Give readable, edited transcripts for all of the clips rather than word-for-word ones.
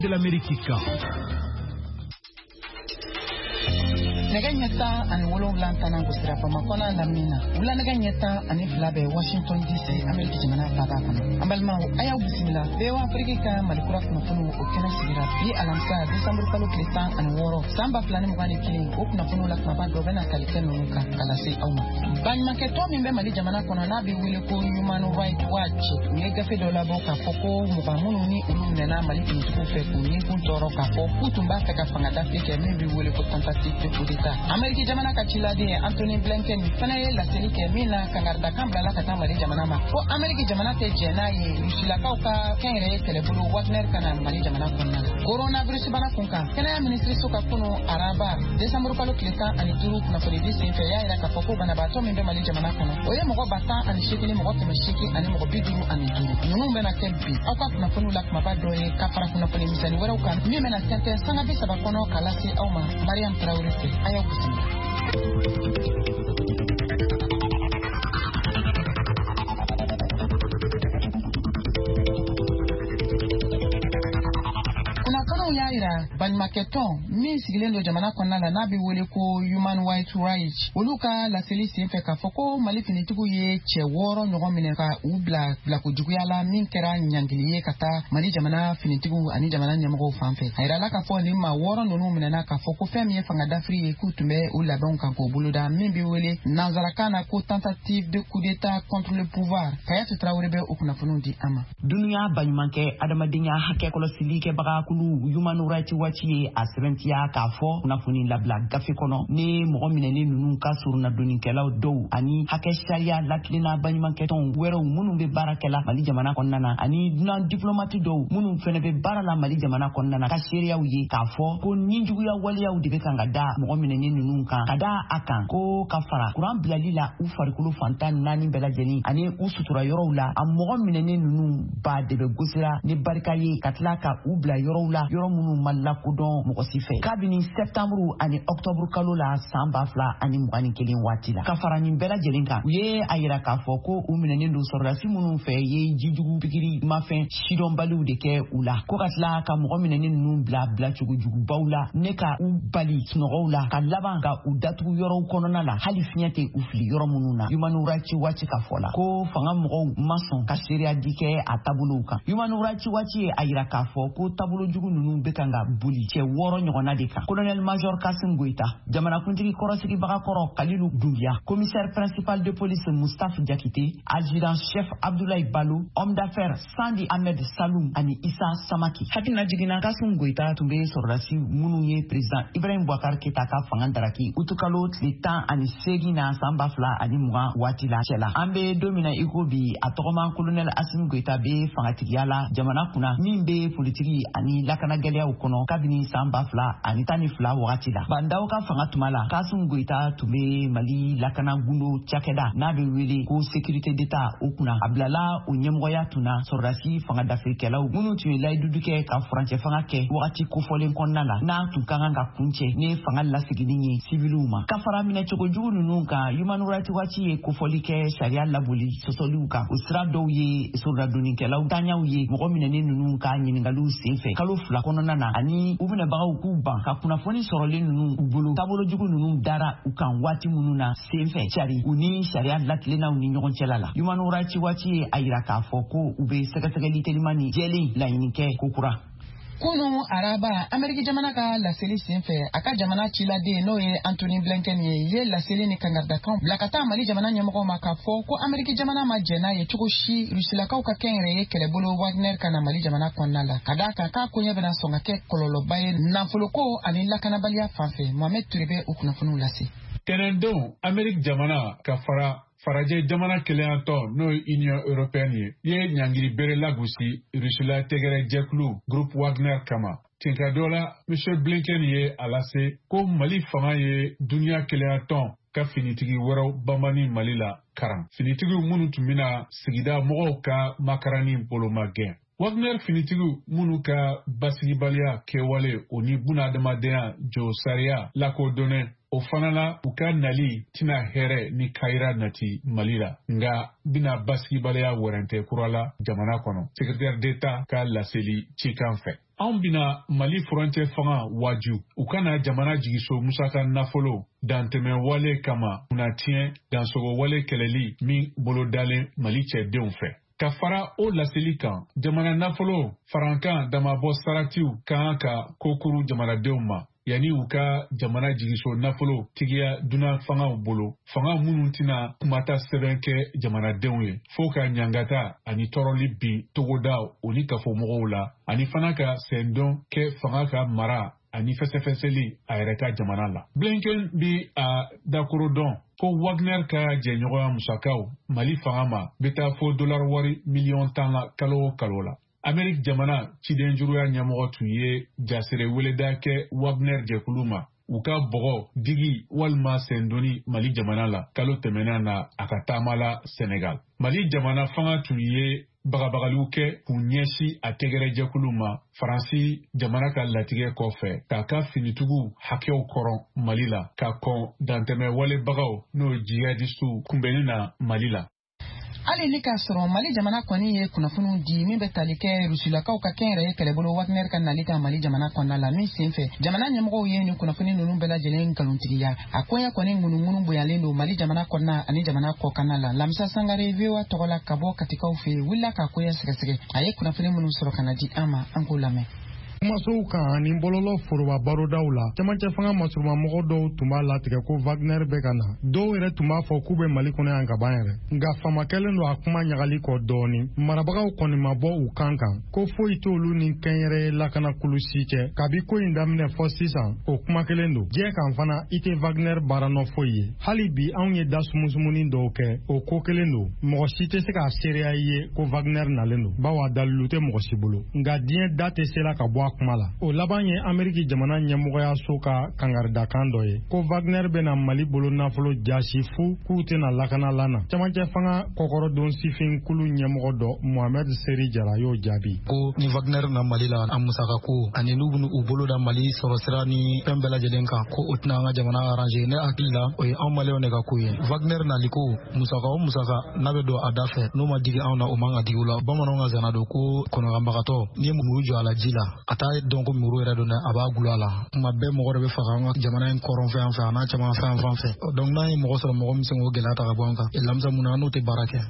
de l'Amérique. Neganyeta and Wolong Lantana Gusra from Makona Lamina, Ulanaganyeta and Iflabe, Washington DC, American Jimana Pagapano. Ambalma, Aya Busila, Deo Africa, Malikura Nafunu, Okena Sigira, P. Alamsa, December Palo Clistan and Woro, Samba Flanim Wani killing, Oknafunu Lakmaba, Governor Kalikano, Kalasi Oma. Ban Maketo, Mimbe Jamana Konanabi, Williko, Human Rights Watch, Negafe Dola Boka, Foko, Mubamuni, Ulumena, Malikin Tufe, Nikutoro Kapo, Utumba Fangada, maybe Williko Tentative. Ameriki jamana kachila de Anthony Blinken fanaye la selike mina kangarda kambla la kata mali jamana ma ko Ameriki jamana te jena ye yusila kauka kenre telebulu Wagner kana mali jamana konna coronavirus bana kunka kana ministry soka kuno araba December palo kleta ani turu kuna polisi sefe ya ila kapoko bana bato mimbe mali jamana kono oye mogo bata ani shikini mogo tumeshiki ani mogo biduru ani turu numbe na tempi aka kuna kunu la mabado ye kafara kuna polisi misani wera ukan mime na sente sanga bisa bakono kalasi auma Mariam Traoré Aya Busila. Yaira ban maketon min sigilendo jamana konna la nabi wele ko human rights oluka la selisi feka foko malifini tugu ye che woro nyogo mineka ubla ko juguyala min kera nyangiliye kata mali jamana finitigu ani jamana nyamgo fanfe hayra la ka fo ni ma woro nonu minena ka foko femi ye fanga d'Afrique e kutume ou la banque ko buluda min bi wele nazaraka ko tentative de coup d'état contre le pouvoir kayatu Traoré be okuna funundi ama dunya banymanke adamadinya hake kolo silike baga kulu Human Rights Watch asrentia kafo unafuni labla gafe kono ne mo minene nunu ka suruna doninkela do ani hake sharia latlina banymanke ton wero munu be barakela mali jamana konnana ani non diplomate do munu fene be barala mali jamana konnana ka sharia uye kafo ko ninjugu ya wali ya udibe kanga da mo minene nunu ka kada akan ko kafara kuran blalila u farikulu fantan nani belajeni ani usutura yorowla am mo minene nunu ba de be gusira ni barkaye katlaka ubla yorowla munu malakudon mokosife kabini septembre ani octobre kalola samba fla ani mugani kelin watila kafarani bela jelinka ye ayira kafo ko uminene ndo sorasi munu fe ye jijugu pikiri mafen shidon balu de ke ula ko katla ka mo minene nu bla chugujugu baula neka u bali snogoula ka laban ka u datu yoro konona la halifnyate ufli yoro mununa Human Rights Watch kafola ko fanga mo mason ka sheria dike atabuluka Human Rights Watch ayira kafo ko tabulo jugu nunu bekanga buli che woro nyogona deka colonel major Kassim Goita jamana kuntigi korosigi baga koro Kalilu Doumbia commissaire principal de police Moustapha Diakité adjudant chef Abdoulaye Balou homme d'affaires Sandi Ahmed Saloum ani Issa Samaki hakina jigina Kassim Goita tumbe sorasi mununye président Ibrahim Boubacar Keita ka fangandaraki utukalo tlita ani segina samba fla ani muga watila chela ambe domina ikobi atokoma colonel Kassim Goita be fangatigiala jamana kuna mimbe politiki ani lakana galia ukono kabini samba fla ani tani fla wakatila bandao ka fanga tumala Kassim Goita tumbe mali lakana gundo chakeda na be wele ko sécurité d'état okuna ablala onyemgoya tuna sorasi fanga d'Afrique la munu tuwe lay duduke ka franche fanga ke wakati ko folen konnala na tukanga nga kunche ne fanga la sigidinyi civiluma kafara mina choko junu nunka Human Rights Watch ko folike sharia labuli sosoluka usra doye sorra dunike la utanya uye mo minene nunka nyiningalu sefe kalo fla kono nana ani ubune baga ukuba ka kuna foni sorole nunu ubulu tabolo jugu nunu dara ukan wati mununa sefe chari uni sharia latlena uni nyogon chelala Human Rights Watch ayira ka foko ube sekatageli telimani jeli la inike kokura Kuno araba Ameriki jamana ka la seli senfe aka jamana chila de no ye Anthony Blinken ye la seli ni kangarda kan blakata mali jamana nyamako makafo ko Ameriki jamana ma jena ye chukushi rusila ka ka kenre ye kelebolo Wagner kana mali jamana konnala kadaka ka kunya bena songa ke kololo baye namfuloko ani la kana balia fanfe Mohamed Touré ukuna funu lasi Tenendo Ameriki jamana ka faraje jamana keleanto no Union Européenne ye nyangiri bere lagusi rusila tegere jeklu groupe Wagner kama tinkadola Monsieur Blinken ye alase ko Mali fanga ye dunia keleanto ka finitigi wero bamani Malila karam finitigi munu tumina sigida mogo ka makarani boloma gen Wagner finitigu munu ka basigibalia kewale oni buna adamaden jo saria lako done o fanala uka nali tina here ni kaira nati Malila nga bina basigibalia warante kurala jamana kono secrétaire d'état ka laseli chikanfe an bina Mali furancɛ fanga waju u kana jamana jigiso musaka nafolo dantɛmɛ wale kama kunatiɲɛ dansogo wale kɛlɛli min bolodalen Mali cɛdenw fɛ. Ka fara o laseli kan, jamana nafolo farankan damabɔ saratiw kan ka kokuru jamanadenw ma yani u ka jamana jigiso nafolo tigiya dunan fangaw bolo, fanga minnu tɛna kumata sɛbɛn kɛ jamanadenw ye fo ka ɲangata ani tɔɔrɔli bin togodaw o ni kafomɔgɔw la ani fana ka sɛndɔn kɛ fanga ka mara ani fɛsɛfɛsɛli a yɛrɛ ka jamana la. Blinken bi a dakoro dɔn ko Wagner ka jɛɲɔgɔnya musakaw Mali fanga ma bɛ taa fo $10 wari miliyɔn 10 la kalo o kalo la. Amerik jamana ciden juruya ɲɛmɔgɔ tun ye jasere weleda kɛ Wagner jɛkulu ma u ka bɔgɔ digi walima sendoni Mali jamana la kalo tɛmɛnan na a ka taama la Senegal. Mali jamana fanga tun ye bagabagaliw kɛ k'u ɲɛsi a tɛgɛrɛ jɛkulu ma Faransi jamana ka latigɛ kɔfɛ k'a ka finitugu hakɛw kɔrɔ Mali la ka kɔn dantɛmɛ walebagaw n'o jihadistu kunbɛnni na Mali la. Ali ni k'a sɔrɔ Mali jamana kɔni ye kunnafoniw di min bɛ tali kɛ Rusilakaw ka kɛnyɛrɛye kɛlɛbolo Wagner ka nali ka Mali jamana kɔnɔna la min senfɛ jamana ɲɛmɔgɔw ye nin kunnafoni ninnu bɛɛ lajɛlen nkalontigiya a koɲɛ kɔni ŋunuŋunu bonyalen don Mali jamana kɔnɔna ani jamana kɔkanna la. Lamisa Sangare VOA tɔgɔ la ka bɔ Katikaw fɛ wulila ka koɲɛ sɛgɛsɛgɛ a ye kunnafoni minnu sɔrɔ ka na di an ma an k'o lamɛn. Kumasow kan ani bɔlɔlɔ foroba barodaw la cɛmancɛ fanga masuruma mɔgɔ dɔw tun b'a latigɛ ko Wagner bɛ ka na dɔw yɛrɛ tun b'a fɔ k'u bɛ Mali kɔnɔ yan ka ban yɛrɛ nka fama kɛlen don a kuma ɲagali kɔ dɔɔni marabagaw kɔni ma bɔ u kan ko foyi t'olu ni kɛnyɛrɛye lakana kulusi cɛ kabi ko in daminɛ fɔ sisan o kuma kelen don diɲɛ kan fana i tɛ Wagner baara nɔ foyi ye hali bi anw ye da sumusumunin dɔw kɛ o ko kelen don mɔgɔ si tɛ se k'a seereya i ye ko Wagner nalen don bawo a dalilu tɛ mɔgɔ si bolo nka diɲɛ da tɛ sela ka bɔ kuma la o laban ye Ameriki jamana ɲɛmɔgɔya so ka kangaridakan dɔ ye ko Wagner bɛna Mali bolo nafolo jasi fu k'u tɛna lakana lana cɛmancɛ fanga kɔkɔrɔdon sifin kulu ɲɛmɔgɔ dɔ Mohamed Seri Jara y'o jaabi ko ni Wagner na Mali la a musaka ko ani n'u bɛna u bolo da Mali sɔrɔ sira ni fɛn bɛɛ lajɛlen kan ko o tɛna an ka jamana arranger ne hakili la o ye anw Maliyɛnw de ka ko ye Wagner nali ko musaka o musaka n'a bɛ don a da fɛ n'o ma digi anw na o man ka digi u la bamananw ka zana don ko kɔnɔganbagatɔ n'i ye muru jɔ a la ji la a t'a dɔn ko muru yɛrɛ don dɛ a b'a gulɔ a la kuma bɛɛ mɔgɔ de bɛ faga an ka jamana in kɔrɔn fɛn fɛ a n'a caman fɛn fɛ donc n'an ye mɔgɔ sɔrɔ mɔgɔ min se k'o gɛlɛya ta ka bɔ an kan lamisa mun na n'o tɛ baara kɛ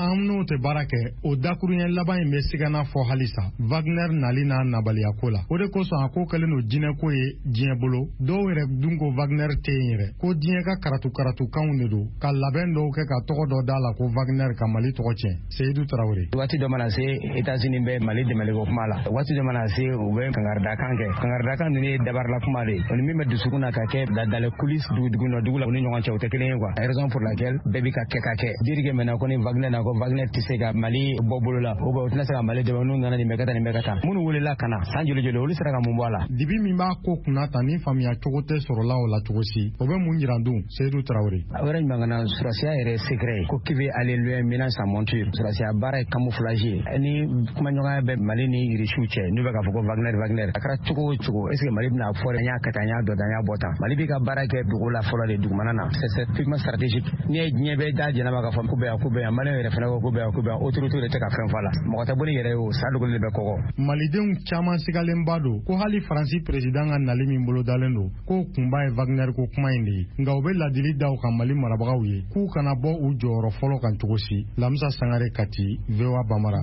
o dakuruɲɛ laban in bɛ sigana fɔ halisa Wagner nali n'a nabaliya ko la o de kosɔn a ko kɛlen don jinɛ ko ye diɲɛ bolo dɔw yɛrɛ dun ko Wagner tɛ yen yɛrɛ ko diɲɛ ka karatukanw de don ka labɛn dɔw kɛ ka tɔgɔ dɔ d'a la ko Wagner ka Mali tɔgɔ tiɲɛ Seydou Traoré waati dɔ mana se États-Unis bɛ Mali dɛmɛli ko kuma la waati dɔ mana se u bɛ kangaridakan kɛ kangaridakan ninnu ye dabarila kuma de o ni min bɛ dusukun na ka kɛ dans coulisses dugu la u ni ɲɔgɔn cɛ o tɛ kelen ye quoi raison pour laquelle bɛɛ bi ka kɛ dirige maintenant ko ni Wagner na ko Wagner tɛ se ka Mali bɔ bolo la o tɛna se ka Mali dɛmɛ n'u nana nin bɛ ka taa minnu welela ka na san joli olu sera ka mun bɔ a la dibi min b'a ko kunna ta ni faamuya cogo tɛ sɔrɔla o la cogo si o bɛ mun jira dun Seydou Traoré o yɛrɛ ɲuman kana surasiya yɛrɛ secret ko qui veut aller loin ménage sa monture surasiya baara ye camouflage ni kuma ɲɔgɔnya bɛ Mali ni Irisiw cɛ n'u bɛ ka fɔ ko Wagner a kɛra cogo o cogo est-ce que Mali bɛna fɔ an y'a ka taa an y'a dɔ an y'a bɔ tan Mali bɛ ka baara kɛ dugu la fɔlɔ de dugumana na c'est purement stratégique ni ye diɲɛ bɛɛ da jɛnɛba ka fɔ ko bɛ yan Maliyɛnw yɛrɛ fana ko bɛ yan autorité de tɛ ka fɛn fɔ a la mɔgɔ tɛ bɔ ni yɛrɛ ye o sa dogolen de bɛ kɔgɔ Malidenw caman sigalenba don ko hali Faransi président ka nali min bolo dalen don ko kunba ye Wagner ko kuma in de ye nka u bɛ ladili da u kan Mali marabagaw ye k'u kana bɔ u jɔyɔrɔ fɔlɔ kan cogo si Lamisa Sangare Kati VOA Bamara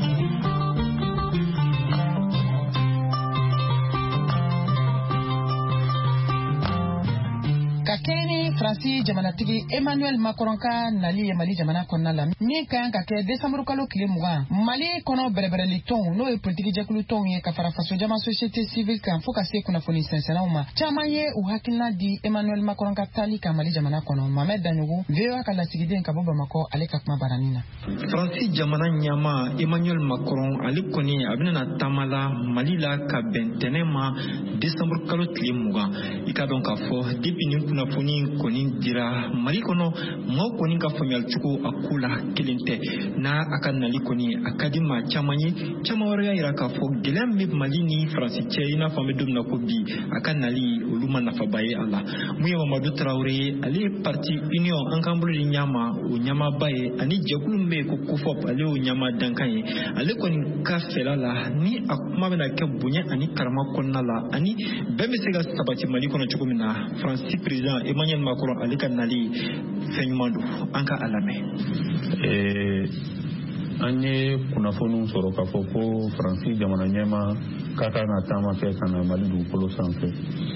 ka kɛɲɛ ni Faransi jamanatigi Emmanuel Macron ka nali ye Mali jamana kɔnɔna la min ka kan ka kɛ décembre kalo tile 20 Mali kɔnɔ bɛrɛbɛrɛli tɔnw n'o ye politique jɛkulu tɔnw ye ka fara faso jama société civile kan fo ka se kunnafoni sɛnsɛnnaw ma caman ye u hakilina di Emmanuel Macron ka taali ka Mali jamana kɔnɔ Mohamed Danyogo VOA ka lasigiden ka bɔ Bamako ale ka kuma baranin na Faransi jamana ɲɛma Emmanuel Macron ale kɔni a bɛna taama la Mali la ka bɛn ntɛnɛn ma décembre kalo tile 20 i ka dɔn k'a fɔ depuis nin kunnafoni kɔni kɔni dira Mali kɔnɔ mɔgɔ kɔni ka faamuyali cogo a ko la kelen tɛ n'a a ka nali kɔni a ka di maa caman ye caman wɛrɛ y'a yira k'a fɔ gɛlɛya min bɛ Mali ni Faransi cɛ i n'a fɔ an bɛ don min na ko bi a ka nali olu ma nafaba ye a la mun ye Mamadu Tarawele ye ale ye parti union an k'an bolo di ɲama o ɲamaba ye ani jɛkulu min bɛ yen ko COFOP ale y'o ɲama dankan ye ale kɔni ka fɛla la ni a kuma bɛna kɛ bonya ani karama kɔnɔna la ani bɛɛ bɛ se ka sabati Mali kɔnɔ cogo min na Faransi président Emmanuel Macron ale ka nali fɛn ɲuman don an ka a lamɛn. An ye kunnafoniw sɔrɔ k'a fɔ ko Faransi jamana ɲɛma ka kan ka taama kɛ ka na Mali dugukolo sanfɛ.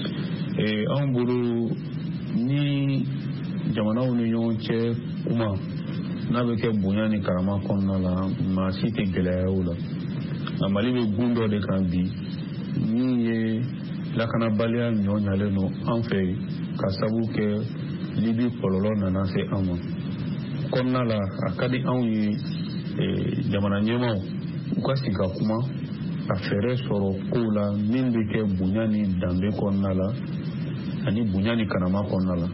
Anw bolo ni jamanaw ni ɲɔgɔn cɛ kuma n'a bɛ kɛ bonya ni karama kɔnɔna la maa si tɛ gɛlɛya o la. Nka Mali bɛ gun dɔ de kan bi min ye lakanabaliya ɲɔɲalen don an fɛ ka sabu kɛ Libi kɔlɔlɔ nana se an ma. Kɔnɔna la a ka di anw ye jamana ɲɛmaw u ka sigi ka kuma a fɛɛrɛ sɔrɔ kow la min bɛ kɛ bonya ni danbe kɔnɔna la ani bonya ni karama kɔnɔna la.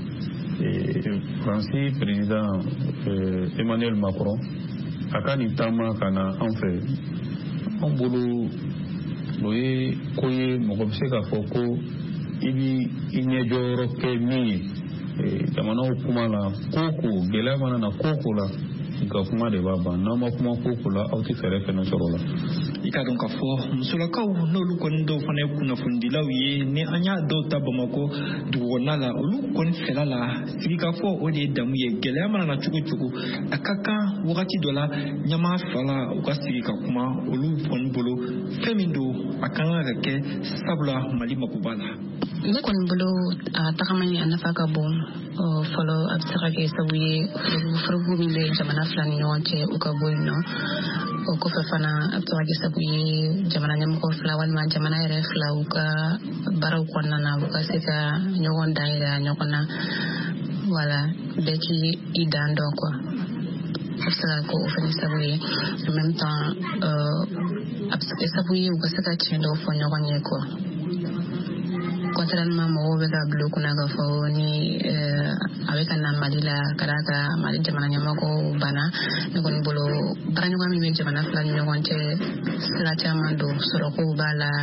Faransi président Emmanuel Macron a ka nin taama ka na an fɛ an bolo o ye ko ye mɔgɔ bɛ se k'a fɔ ko i b'i ɲɛjɔyɔrɔ kɛ min ye jamanaw kuma la ko gɛlɛya mana na ko la i ka kuma de b'a ban n'aw ma kuma ko la aw tɛ fɛɛrɛ fɛnɛ sɔrɔ la. I ka dɔn k'a fɔ musolakaw n'olu kɔni dɔw fana ye kunnafonidilaw ye ni an y'a dɔw ta Bamakɔ dugukɔnɔna la olu kɔni fɛla la sigi ka fɔ o de ye damu ye gɛlɛya mana na cogo cogo a ka kan wagati dɔ la ɲama fala u ka sigi ka kuma olu kɔni bolo fɛn min don a kan ka kɛ sabula Mali mako b'a la. Ne kɔni bolo a tagamani a nafa ka bon fɔlɔ a bɛ se ka kɛ sabu ye furugu min bɛ jamana fila ni ɲɔgɔn cɛ u ka bɔ yen nɔ o kɔfɛ fana a bɛ se ka kɛ sabu ye jamana ɲɛmɔgɔ fila walima jamana yɛrɛ fila u ka baaraw kɔnɔna na u ka se ka ɲɔgɔn dan yira ɲɔgɔn na wala bɛɛ k'i dan dɔn quoi a bɛ se ka kɛ o fana sabu ye en même temps a bɛ se ka kɛ sabu ye u ka se ka tiɲɛ dɔw fɔ ɲɔgɔn ye quoi. Contrairement mɔgɔw bɛ ka bila u kunna k'a fɔ ni a bɛ ka na Mali la ka d'a kan Mali jamana ɲɛmɔgɔw banna ne kɔni bolo baaraɲɔgɔn min bɛ jamana fila ni ɲɔgɔn cɛ sira caman don sɔrɔkow b'a la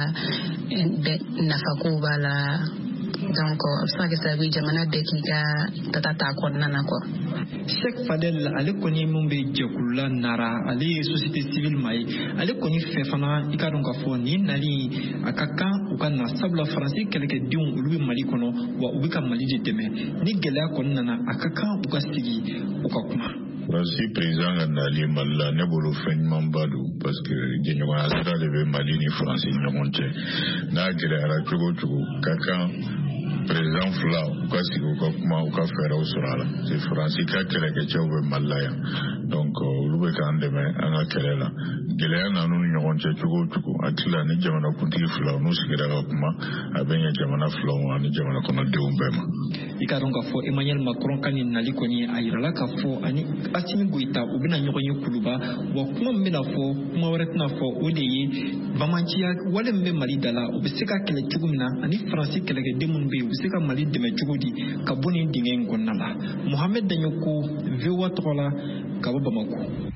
nafakow b'a la donc a bɛ se ka kɛ sababu ye jamana bɛɛ k'i ka tata ta kɔnɔna na quoi. Sheikh Fadel ale kɔni mun bɛ jɛkulu la nara ale ye société civile ma ye ale kɔni fɛ fana i ka dɔn k'a fɔ nin nali a ka kan u ka na sabula Faransi kɛlɛkɛdenw olu bɛ Mali kɔnɔ wa u bɛ ka Mali de dɛmɛ ni gɛlɛya kɔni nana a ka kan u ka sigi u ka kuma. Faransi président ka nali Mali la ne bolo fɛn ɲumanba don parce que jɛɲɔgɔnya sira de bɛ Mali ni Faransi ni ɲɔgɔn cɛ n'a gɛlɛyara cogo o cogo ka kan président fila u ka sigi u ka kuma u ka fɛɛrɛw sɔrɔ a la c'est Faransi ka kɛlɛkɛcɛw bɛ Mali la yan donc olu bɛ k'an dɛmɛ an ka kɛlɛ la gɛlɛya nanu ni ɲɔgɔn cɛ cogo o cogo a tila ni jamana kuntigi fila n'u sigira ka kuma a bɛ ɲɛ jamana filaw ani jamana kɔnɔdenw bɛɛ ma. I ka dɔn k'a fɔ Emmanuel Macron ka nin nali kɔni a yirala k'a fɔ ani Assimi Goïta u bɛna ɲɔgɔn ye kuluba wa kuma min bɛna fɔ kuma wɛrɛ tɛna fɔ o de ye bamanciya wale min bɛ Mali da la u bɛ se ka kɛlɛ cogo min na ani Faransi kɛlɛkɛden minnu bɛ yen u bɛ se ka Mali dɛmɛ cogo di ka bɔ nin dingɛ in kɔnɔna la. Mohamed Danyoko VOA tɔgɔ la ka bɔ Bamako.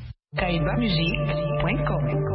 kaibamusique.com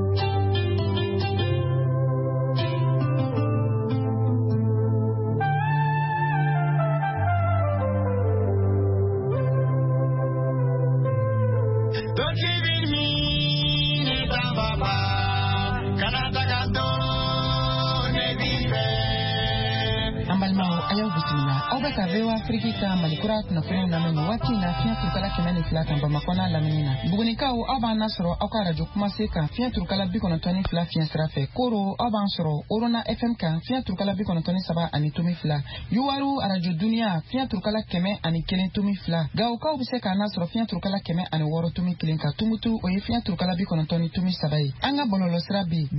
VOA Afrique ka Malikura kunnafoni lamɛn waati na fiɲɛ turukala 102 kan Bamakɔ n'a lamini na Bugunikaw aw b'an nasɔrɔ aw ka radio kumase kan fiɲɛ turukala 92 fiɲɛ sira fɛ Koro aw b'an sɔrɔ Orona FM kan fiɲɛ turukala 93 ani tomi 2 Yuwaru radio Dunia fiɲɛ turukala 101 tomi 2 Gawokaw bɛ se k'an nasɔrɔ fiɲɛ turukala 106 tomi 1 ka Tumutu o ye fiɲɛ turukala 90 tomi 3 ye an ka bɔlɔlɔ sira bi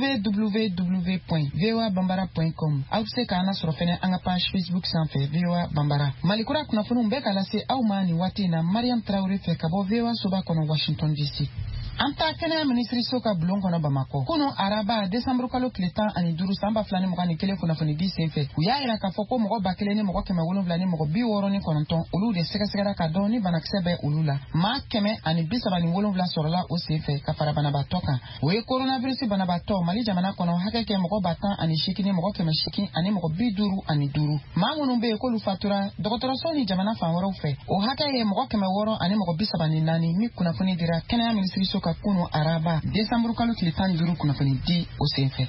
www.voabambara.com aw bɛ se k'an nasɔrɔ fɛnɛ an ka page Facebook sanfɛ VOA Bambara. Malikura kunnafoniw bɛɛ ka lase aw ma nin waati na Mariam Traoré fɛ ka bɔ VOA soba kɔnɔ Washington DC. Anta kɛnɛya minisiriso ka bulon kɔnɔ Bamakɔ. Kunu araba Desambre kalo tile 15 san 2021 kunnafoni di senfɛ. U y'a yira k'a fɔ ko mɔgɔ 1000 ni mɔgɔ 700 ni mɔgɔ 69 olu de sɛgɛsɛgɛra ka dɔn ni banakisɛ bɛ olu la. Maa 137 sɔrɔla o senfɛ ka fara banabaatɔ kan. O ye coronavirus banabaatɔ Mali jamana kɔnɔ hakɛ kɛ mɔgɔ 10,8 ni mɔgɔ 800 ani mɔgɔ 55. Maa minnu bɛ yen k'olu fatura dɔgɔtɔrɔso ni jamana fan wɛrɛw fɛ. O hakɛ ye mɔgɔ 600 ani mɔgɔ 34 min kunnafoni dira kɛnɛya minisiriso ka kunu araba Desambre kalo tile 15 kunnafoni di o senfɛ.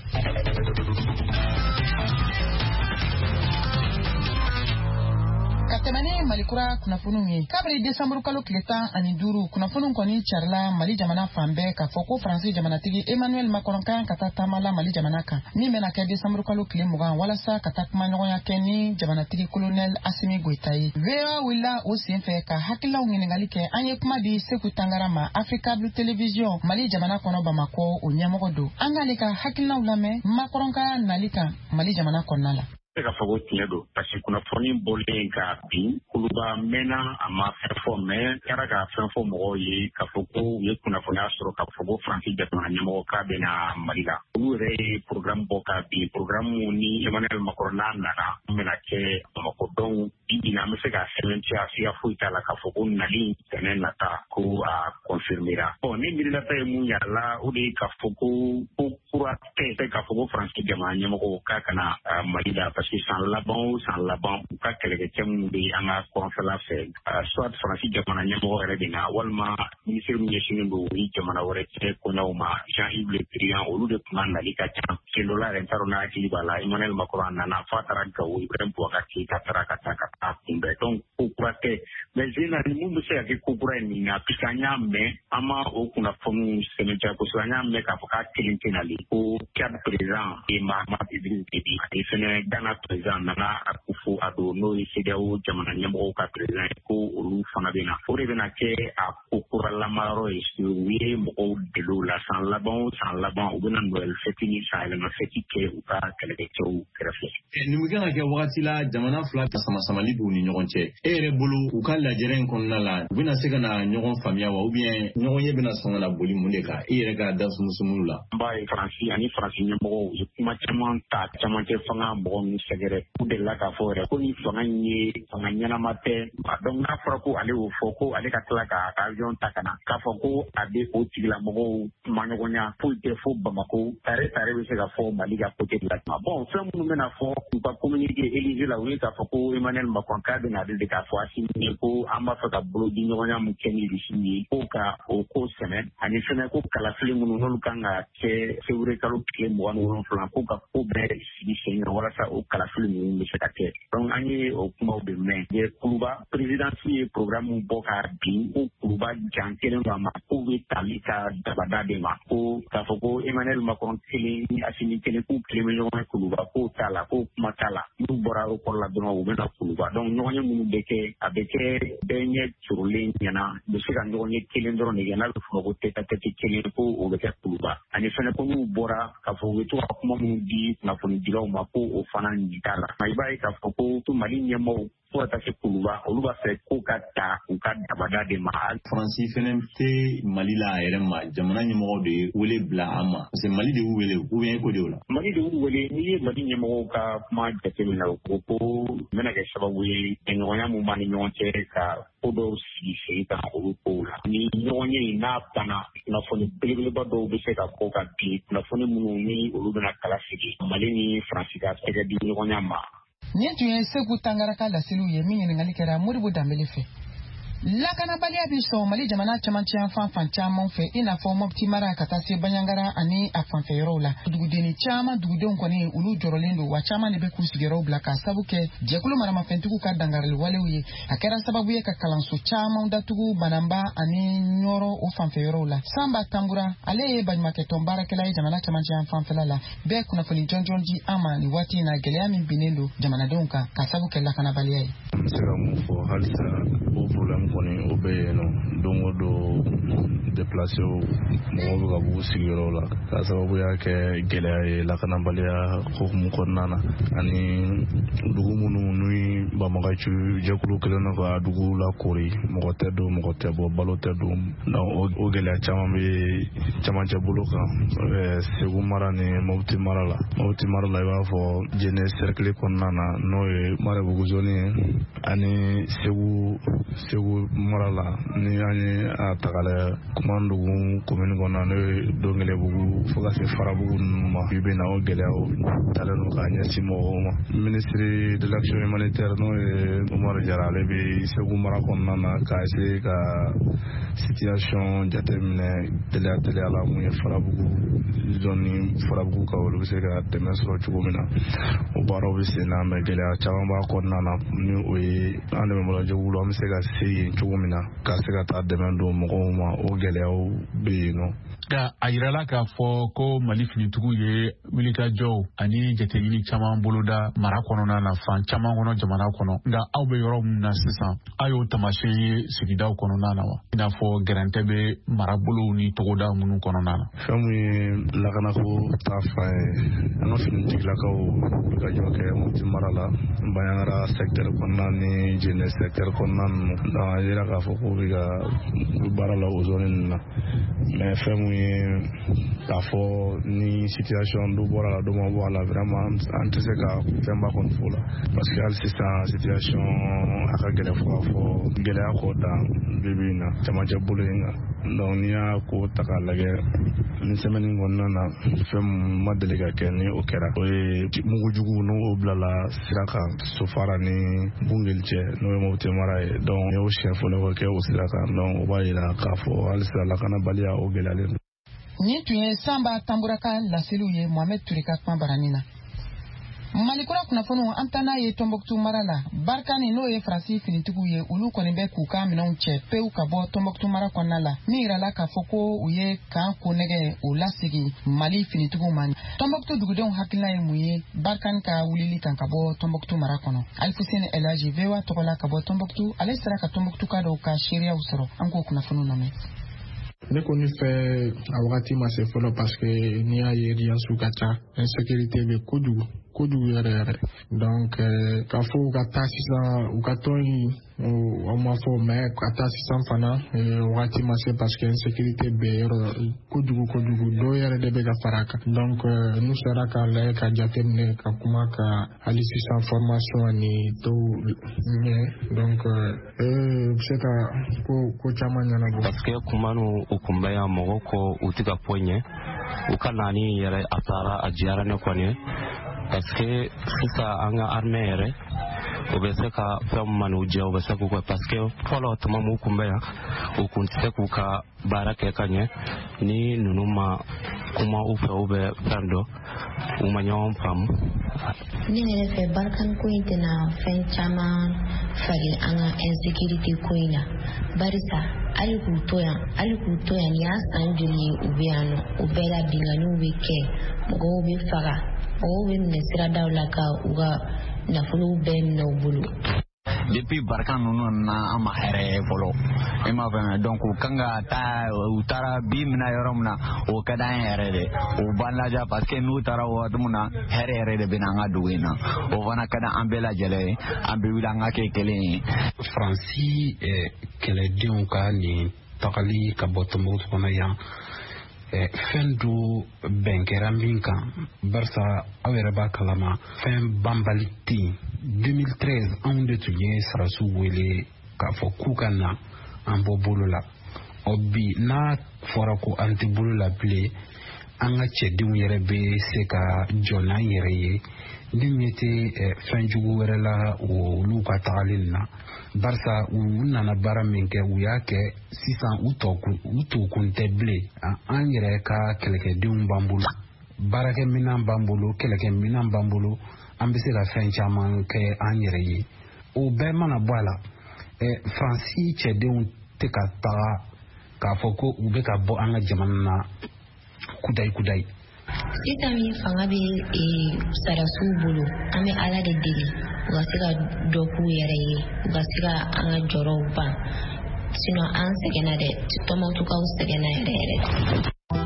Ka tɛmɛni Malikura kunnafoniw ye. Kabiri Desambre kalo tile 15 kunnafoniw kɔni carila Mali jamana fan bɛɛ k'a fɔ ko Faransi jamanatigi Emmanuel Macron kan ka taa taama la Mali jamana kan. Min bɛna kɛ Desambre kalo tile 20 walasa ka taa kumaɲɔgɔnya kɛ ni jamanatigi colonel Assimi Goïta ye. VOA wulila o senfɛ ka hakililaw ɲininkali kɛ. An ye kuma di Seku Tangara ma Africa Blue Television Mali jamana kɔnɔ Bamakɔ o ɲɛmɔgɔ don. An k'ale ka hakililaw lamɛn Macron ka nali kan Mali jamana kɔnɔna la. Ka fɔ ko tiɲɛ don parce que kunnafoni bɔlen ka bin kuluba mɛnna a ma fɛn fɔ mɛ kɛra ka fɛn fɔ mɔgɔw ye k'a fɔ ko u ye kunnafoniya sɔrɔ k'a fɔ ko Faransi jamana ɲɛmɔgɔ k'a bɛna Mali la olu yɛrɛ ye programme bɔ ka bin programme ni Emmanuel Macron n'a nana an bɛna kɛ Bamakɔ donc bi an bɛ se ka sɛbɛntiya siga foyi t'a la k'a fɔ ko nali tɛnɛ nata ko a confirmera bon ni miirilata ye mun y'a la o de ye k'a fɔ ko kura tɛ k'a fɔ ko Faransi jamana ɲɛmɔgɔ k'a kana Mali la parce que san laban u ka kɛlɛkɛcɛ minnu bɛ an ka kɔnfɛla fɛ soit Faransi jamana ɲɛmɔgɔ yɛrɛ de na walima minisiri min ɲɛsinnen don ni jamana wɛrɛ cɛ kɔɲɔw ma Jean-Yves Le Drian olu de tun ka nali ka ca sen dɔ la yɛrɛ n t'a dɔn n'a hakili b'a la Emmanuel Macron a nana f'a taara Gawo Ibrahim Boubacar Keïta taara ka taa kunbɛn donc ko kura tɛ mais généralement mun bɛ se ka kɛ ko kura ye nin na puisque an y'a mɛn an ma o kunnafoniw sɛbɛntiya kosɛbɛ an y'a mɛn k'a fɔ k'a kelen tɛ nali ko Tchad président Mahama Idriss Déby ani fɛnɛ Ghana président Nana Akufo-Addo n'o ye CEDEAO jamana ɲɛmɔgɔw ka président ye ko olu fana bɛ na o de bɛna kɛ a ko kuralama yɔrɔ ye u ye mɔgɔw deli o la san laban u bɛna Noël fête ni san yɛlɛma fête kɛ u ka kɛlɛkɛcɛw kɛrɛfɛ. Nin bɛ kan ka kɛ wagati la jamana fila ka sama-samali b'u ni ɲɔgɔn cɛ e yɛrɛ bolo u ka lajɛrɛ in kɔnɔna la u bɛna se ka na ɲɔgɔn faamuya wa ou bien ɲɔgɔn ye bɛna sɔn ka na boli mun de kan e yɛrɛ ka da sumu la. N b'a ye Faransi ani Faransi ɲɛmɔgɔw ye kuma caman ta caman tɛ fanga mɔgɔ min sɛgɛrɛ u delila k'a fɔ yɛrɛ ko ni fanga in ye fanga ɲɛnama tɛ donc n'a fɔra ko ale y'o fɔ ko ale ka tila k'a ka avion ta ka na k'a fɔ ko a bɛ o tigilamɔgɔw kumaɲɔgɔnya foyi tɛ fo Bamako tare bɛ se ka fɔ Mali ka côté de la bon fɛn minnu bɛna fɔ u ka communiqué Élysée la u ye k'a fɔ ko Emmanuel Macron k'a bɛna ale de k'a fɔ Assimi ye ko an b'a fɛ ka bolo di ɲɔgɔnya min kɛ ni Russie ye ko ka o ko sɛnɛ ani fɛnɛ ko kalafili minnu n'olu kan ka kɛ février kalo tile 27 ko ka ko bɛɛ sigi sen kan walasa o kalafili ninnu bɛ se ka kɛ donc an ye o kumaw de mɛn ye kuluba présidence ye programme bɔ ka bin ko kuluba jan kelen don a ma k'u bɛ tali ka dabada de ma ko k'a fɔ ko Emmanuel Macron kelen ni Assimi kelen k'u kelen bɛ ɲɔgɔn ye kuluba k'o t'a la k'o kuma t'a la n'u bɔra o kɔrɔ la dɔrɔn u bɛna kuluba donc ɲɔgɔn ye minnu bɛ kɛ a bɛ kɛ bɛɛ ɲɛ curulen ɲɛna u bɛ se ka ɲɔgɔn ye kelen dɔrɔn de kɛ n'a bɛ fɔ ko tête à tête kelen ko o bɛ kɛ kuluba ani fɛnɛ ko n'u bɔra k'a fɔ u bɛ to ka kuma minnu di kunnafonidilaw ma ko o fana ɲi t'a la i b'a ye k'a fɔ ko Mali ɲɛmɔgɔw fo ka taa se kuluba olu b'a fɛ ko ka ta u ka dabada de ma. Faransi fɛnɛ tɛ Mali la a yɛrɛ ma jamana ɲɛmɔgɔw de ye wele bila an ma parce que Mali de y'u wele ou bien ko de o la. Mali de y'u wele n'i ye Mali ɲɛmɔgɔw ka kuma jateminɛ o ko bɛna kɛ sababu ye ɲɔgɔnya mun b'a ni ɲɔgɔn cɛ ka ko dɔw sigi sen kan olu kow la ni ɲɔgɔn ye in n'a banna kunnafoni belebeleba dɔw bɛ se ka bɔ ka bin kunnafoni minnu ni olu bɛna kala sigi Mali ni Faransi ka tɛgɛ di ɲɔgɔnya ma. Nin tun ye Seku Tangara ka laseliw ye min ɲininkali kɛra Modibo Dambele fɛ. Lakanabaliya bi sɔn Mali jamana camancɛ fan caman fɛ i n'a fɔ Mopti mara ka taa se Baɲangara ani a fanfɛ yɔrɔw la. Dugudenni caman dugudenw kɔni olu jɔrɔlen don wa caman de bɛ k'u sigiyɔrɔw bila ka sabu kɛ jɛkulu maramafɛntigiw ka dangarili walew ye. A kɛra sababu ye ka kalanso caman datugu Banamba ani Ɲɔrɔ o fanfɛ yɔrɔw la. Samba Tangura ale ye baɲumankɛtɔn baarakɛla ye jamana camancɛ fanfɛla la. Bɛɛ kunnafoni jɔnjɔn di an ma ni waati in na gɛlɛya min binnen don jamanadenw kan ka sabu kɛ lakanabaliya ye. se ka mun fɔ halisa o problème kɔni o bɛ yen nɔ don o don déplacé mɔgɔw bɛ ka b'u sigiyɔrɔ la k'a sababuya kɛ gɛlɛya ye lakanabaliya hokumu kɔnɔna na ani dugu minnu ni banbagaci jɛkulu kelen na ka dugu lakori mɔgɔ tɛ don mɔgɔ tɛ bɔ balo tɛ don o gɛlɛya caman bɛ camancɛ bolo kan Segu mara ni Mopti mara la i b'a fɔ jɛnɛ cercle kɔnɔna na n'o ye Marebugu zone ani Segu mara la ni an ye a tagalɛ Kumandugu commune kɔnɔna n'o ye Dongelebugu fo ka se Farabugu ninnu ma bi bɛ na o gɛlɛyaw talen don k'a ɲɛsin mɔgɔw ma ministre de l'action humanitaire n'o ye Umaru Jara ale bɛ Segu mara kɔnɔna na k'a essayer ka situation jateminɛ teliya la mun ye Farabugu zone Farabugu ka olu bɛ se ka dɛmɛ sɔrɔ cogo min na o baaraw bɛ sen na mɛ gɛlɛya caman b'a kɔnɔna na ni o ye an dɛmɛbagajɛkulu an bɛ se ka se yen cogo min na ka se ka taa dɛmɛ don mɔgɔw ma o gɛlɛyaw bɛ yen nɔ. A yirala k'a fɔ ko Mali finitigiw ye wulikajɔw ani jateɲini caman boloda mara kɔnɔna na fan caman kɔnɔ jamana kɔnɔ nka aw bɛ yɔrɔ min na sisan aw y'o tamasiyɛn ye sigidaw kɔnɔna na wa i n'a fɔ gɛrɛntɛ bɛ marabolow ni togoda minnu kɔnɔna na. Fɛn min ye lakanako ta fan ye an ka finitigilakaw wulikajɔ kɛ Mopti mara la Banyangra secteur kɔnɔna ni Jɛnɛ secteur kɔnɔna ninnu donc a yira k'a fɔ k'u bɛ ka baara la o zone ninnu na mais fɛn min ye k'a fɔ ni situation dɔ bɔra la dɔ ma bɔ a la vraiment an tɛ se ka fɛnba kɔni fɔ la parce que hali sisan situation a ka gɛlɛn fo k'a fɔ gɛlɛya kɔ dan bi in na camancɛ bolo in kan donc n'i y'a ko ta k'a lajɛ ni semaine kɔnɔna na fɛn min ma deli ka kɛ ni o kɛra o ye mugujugu n'o bilala sira kan Sofara ni Bungeli cɛ n'o ye Mopti mara ye donc n y'o siɲɛ fɔlɔ ka kɛ o sira kan donc o b'a yira k'a fɔ halisa lakanabaliya o gɛlɛyalen don. Ni tun ye Sanba Tamburaka laseliw ye Mohamed Ture ka kuma barani na. Malikura kunnafoniw an taa n'a ye Tombouctou mara la Barkani n'o ye Faransi finitigiw ye olu kɔni bɛ k'u ka minɛnw cɛ pewu ka bɔ Tombouctou mara kɔnɔna la min yirala k'a fɔ ko u ye kan ko nɛgɛ o lasegin Mali finitigiw ma. Tombouctou dugudenw hakilina ye mun ye Barkani ka wulili kan ka bɔ Tombouctou mara kɔnɔ. Alfuseni Elaji VOA tɔgɔla ka bɔ Tombouctou ale sera ka Tombouctou ka dɔw ka seereyaw sɔrɔ an k'o kunnafoniw lamɛn. Ne kɔni fɛ a wagati ma se fɔlɔ parce que n'i y'a ye riyansiw ka ca insécurité bɛ kojugu yɛrɛ donc k'a fɔ u ka taa sisan u ka tɔn in on m'a fɔ mais ka taa sisan fana wagati ma se parce que insécurité bɛ yɔrɔ kojugu dɔw yɛrɛ de bɛ ka fara a kan donc n'u sera k'a lajɛ ka jateminɛ ka kuma ka hali sisan formation ani dɔw ɲɛ donc bɛ se ka ko caman ɲɛnabɔ. parce que kuma n'u kunbɛ yan mɔgɔw kɔ u tɛ ka fɔ ɲɛ u ka naani yɛrɛ a taara a diyara ne kɔni parce que sisan an ka armée yɛrɛ o bɛ se ka fɛn minnu jɛ o bɛ se k'u kɛ parce que fɔlɔ tuma min kunbɛ yan u kun tɛ se k'u ka baara kɛ ka ɲɛ ni ninnu ma kuma u fɛ u bɛ fɛn dɔ u ma ɲɔgɔn faamu. ne yɛrɛ fɛ Barkani ko in tɛna fɛn caman fari an ka insécurité ko in na barisa hali k'u to yan ni y'a san joli u bɛ yan nɔ u bɛɛ la binganiw bɛ kɛ mɔgɔw bɛ faga mɔgɔw bɛ minɛ siradaw la ka u ka nafolow bɛɛ minɛ u bolo. depuis Barkani ninnu na an ma hɛrɛ ye fɔlɔ i m'a faamuya donc u kan ka taa u taara bi mina yɔrɔ min na o ka d'an yɛrɛ de u b'an laja parce que n'u taara waati min na hɛrɛ yɛrɛ de bɛ na an ka dugu in na o fana ka d'an bɛɛ lajɛlen ye an bɛ wuli an ka kɛ kelen ye. Faransi kɛlɛdenw ka nin tagali ka bɔ Tombouctou kɔnɔ yan fɛn do bɛn kɛra min kan barisa aw yɛrɛ b'a kalama fɛn banbali tɛ yen 2013 anw de tun ye Sarasiw wele k'a fɔ k'u ka na an bɔ bolo la ɔ bi n'a fɔra ko an tɛ bolo la bilen an ka cɛdenw yɛrɛ bɛ se ka jɔ n'an yɛrɛ ye ni ɲɛ tɛ fɛn jugu wɛrɛ la olu ka tagali na barisa u nana baara min kɛ u y'a kɛ sisan u t'o kun tɛ bilen an yɛrɛ ka kɛlɛkɛdenw b'an bolo baarakɛminɛn b'an bolo kɛlɛkɛminɛn b'an bolo an bɛ se ka fɛn caman kɛ an yɛrɛ ye o bɛɛ mana bɔ a la Faransi cɛdenw tɛ ka taga k'a fɔ ko u bɛ ka bɔ an ka jamana na kudayi sisan min fanga bɛ sarasiw bolo an bɛ ala de deli u ka se ka dɔ k'u yɛrɛ ye u ka se ka an ka jɔrɔw ban sinon an sɛgɛnna dɛ tɔmɔtukaw sɛgɛnna yɛrɛ yɛrɛ.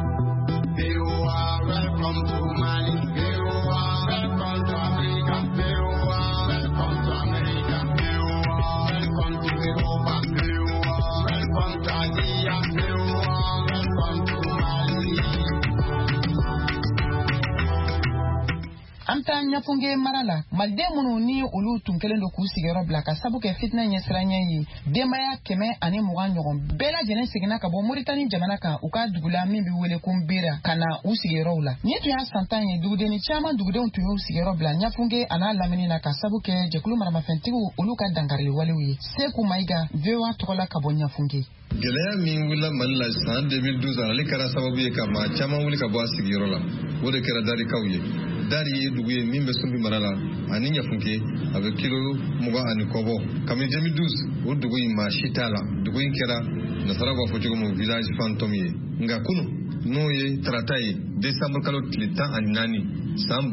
Anta nyafunge marala malden minnu ni olu tun kelen do k'u sigiyɔrɔ bila ka sabu kɛ fitina ɲɛsiranya ye denbaya 120 ɲɔgɔn bɛɛ lajɛlen seginna ka bɔ Moritani jamana kan u ka dugula min bɛ wele ko Nbera ka na u sigiyɔrɔw la ni tun y'a san 10 ye dugudenni caman dugudenw tun y'u sigiyɔrɔ bila nyafunge a n'a lamini na ka sabu kɛ jɛkulu maramafɛntigiw olu ka dankari walew ye Seku Mayiga VOA tɔgɔla ka bɔ nyafunge. Gɛlɛya min wulila Mali la san 2012 ale kɛra sababu ye ka maa caman wuli ka bɔ a sigiyɔrɔ la o de kɛra Darikaw ye. Dari ye dugu ye min bɛ Sunbi mara la ani Ɲafunke a bɛ kilo 20 ani kɔ bɔ kabini 2012 o dugu in maa si t'a la dugu in kɛra nasara b'a fɔ cogo min village fantôme ye nka kunu n'o ye tarata ye décembre kalo tile 14 san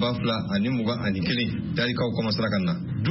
2021 Darikaw kɔmasara ka na du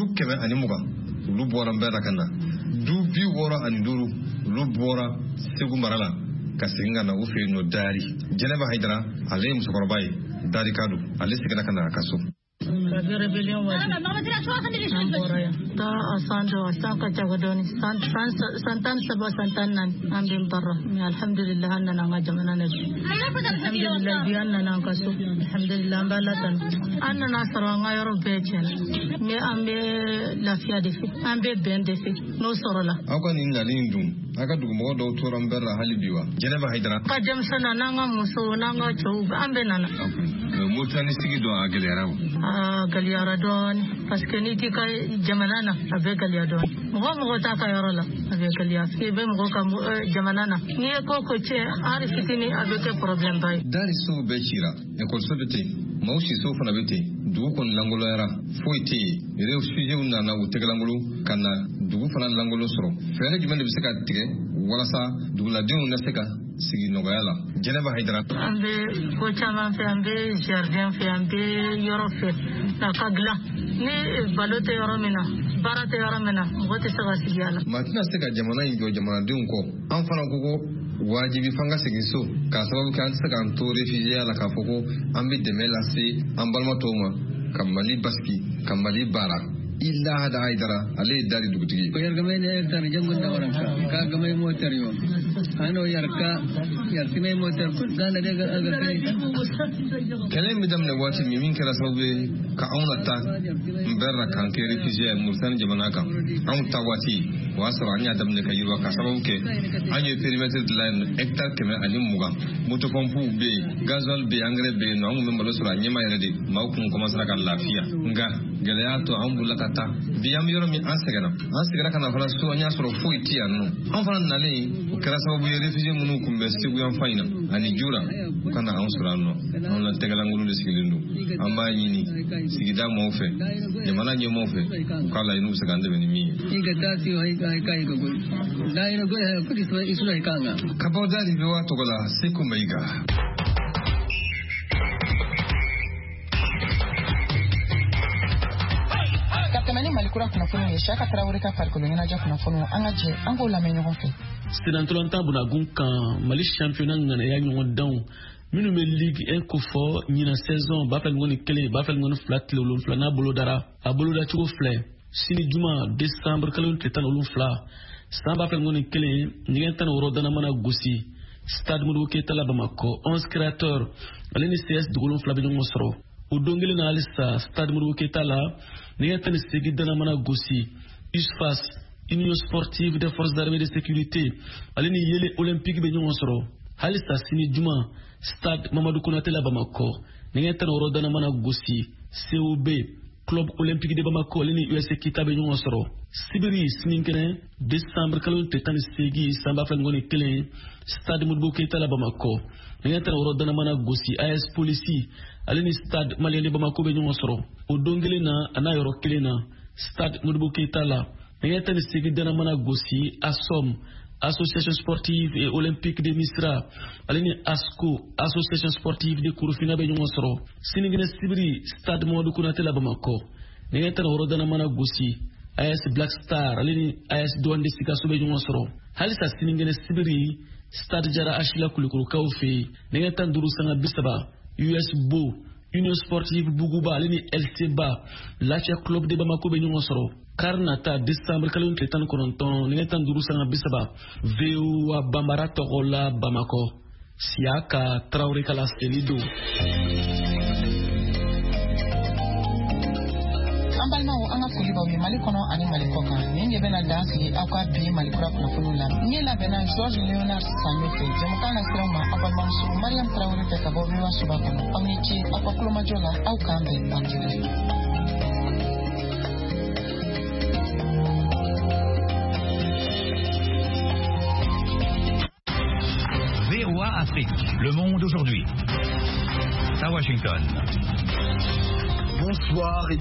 120 olu bɔra Nbɛra ka na du 65 olu bɔra Segu mara la ka segin ka na u fɛ yen nɔ Dari Jɛnɛba Hayidara ale ye musokɔrɔba ye Darika don ale seginna ka na a ka so. Rebellion waati an bɔra yan ta a san dɔ a san ka cago dɔɔni san 17 san 14 an bɛ bara mais alhamdulillah an nana an ka jamana na bi alhamdulillah bi an nana an ka so alhamdulillah an b'a latan an nana sɔrɔ an ka yɔrɔ bɛɛ tiɲɛna mais an bɛ lafiya de fɛ an bɛ bɛn de fɛ n'o sɔrɔla. Aw ka nin nali in dun a ka dugumɔgɔ dɔw tora Nbɛra la hali bi wa Jɛnɛba Hayidara ka denmisɛnnin n'an ka musow n'an ka cɛw an bɛ nana. Moritani sigi dɔ a gɛlɛyara o. Gɛlɛyara dɔɔni parce que n'i t'i ka jamana na a bɛ gɛlɛya dɔɔni mɔgɔ t'a ka yɔrɔ la a bɛ gɛlɛya f'i bɛ mɔgɔ ka jamana na n'i ye ko tiɲɛ hali fitinin a bɛ kɛ problème ba ye. Dari sow bɛɛ cira ekɔliso bɛ ten maaw sisow fana bɛ ten dugu kɔni langoloyara foyi tɛ yen réfugiés nana u tɛgɛlankolon ka na dugu fana langolo sɔrɔ fɛɛrɛ jumɛn de bɛ se ka tigɛ walasa duguladenw na se ka sigi nɔgɔya la Jɛnɛba Hayidara. An bɛ ko caman fɛ an bɛ jardin fɛ an bɛ yɔrɔ fɛ a ka dilan ni balo tɛ yɔrɔ min na baara tɛ yɔrɔ min na mɔgɔ tɛ se ka sigi a la. Maa tɛna se ka jamana in jɔ jamanadenw kɔ an fana ko wajibi f'an ka segin so k'a sababu kɛ an tɛ se k'an to réfugié la k'a fɔ ko an bɛ dɛmɛ lase an balima tɔw ma ka Mali basigi ka Mali baara. Illa hada Hayidara ale ye Dari dugutigi. Ko yargamay ne tar jangun da waranka ka gamay motar yo ano yarka yartimay motar kun gana de ga kai kɛlɛ min daminɛ waati min kɛra sababu ye ka anw nata Nbɛra kan kɛ réfugié Moritani jamana kan anw ta waati o y'a sɔrɔ an y'a daminɛ ka yiriwa ka sababu kɛ an ye périmètre de la hectare 120 motopompiw bɛ yen gasoil bɛ yen engrais bɛ yen nɔ an kun bɛ malo sɔrɔ a ɲɛma yɛrɛ de maaw kun commencera ka lafiya nka gɛlɛya to an bolila ka taa bi an bɛ yɔrɔ min an sɛgɛnna ka na fana so an y'a sɔrɔ foyi tɛ yan nɔ an fana nalen o kɛra sababu ye réfugié minnu kun bɛ Segu yan fan in na ani Jura u ka na anw sɔrɔ yan nɔ anw la tɛgɛlankolon de sigilen don an b'a ɲini sigida mɔɔw fɛ jamana ɲɛmɔgɔw fɛ u k'a lajɛ n'u bɛ se k'an dɛmɛ ni min ye. Ka bɔ Dari bɛ waa tɔgɔ la Seku Mayiga. Tɛmɛni Malikura kunnafoni ye Siyaka Tarawele ka farikolo ɲɛnajɛ kunnafoni an ka jɛ an k'o lamɛn ɲɔgɔn fɛ. Senatolanta Bunagun kan Mali championnat ŋanaya ɲɔgɔn danw minnu bɛ Ligue 1 ko fɔ ɲina saison b'a fɛ ŋɔni 1 b'a fɛ ŋɔni 2 tile 7 n'a bolo dara a boloda cogo filɛ sini juma décembre kalo tile 17 san b'a fɛ ŋɔni 1 ɲɛgɛn 16 dana mana gosi stade Modibo Keita la Bamako 11 créateurs ale ni CS dugukolo 2 bɛ ɲɔgɔn sɔrɔ o don kelen na halisa stade Modibo Keita la ɲɛgɛn 18 dana mana gosi USFAS Union sportive des forces armées de sécurité ale ni Yele olympique bɛ ɲɔgɔn sɔrɔ halisa sini juma stade Mamadou Konaté la Bamako ɲɛgɛn 16 dana mana gosi COB club olympique de Bamako ale ni US Kita bɛ ɲɔgɔn sɔrɔ sibiri sininkɛnɛ décembre kalo tile 18 san b'a fɛ ŋɔni 1 stade Modibo Keita la Bamako ɲɛgɛn 16 dana mana gosi AS Police ale ni stade malien de Bamako bɛ ɲɔgɔn sɔrɔ o don kelen na a n'a yɔrɔ kelen na stade Modibo Keita la ɲɛgɛn 18 dana mana gosi ASOM association sportive et olympique de Misra alini ASCO association sportive de Kurufina be nyongo soro siningene sibiri stade Modou Konaté la Bamako ningeta horodana mana gusi AS Black Star alini AS Douane de Sikasso be nyongo soro halisa siningene sibiri stade Jara Achila Kulikuru Kawfe ningeta nduru sanga bisaba US Bo Union sportive Bougouba alini LC Ba Lacha club de Bamako be nyongo soro Karnata Décembre kalun ketan kononton ningetan duru sanga bisaba VU wa Bambara Togola Bamako Siaka Traoré kala Selido Ambalma o anga kuliba wi malikono ani malikoka nenge bena dansi akwa bi malikura kuna fulula nyela bena George Leonard Sanyote jamukana sirama ambalma msuru Mariam Traoré te kabo biwa subakano amnichi akwa kuloma jola au kambe banjile VOA Afrique, le monde aujourd'hui. À Washington. Bonsoir.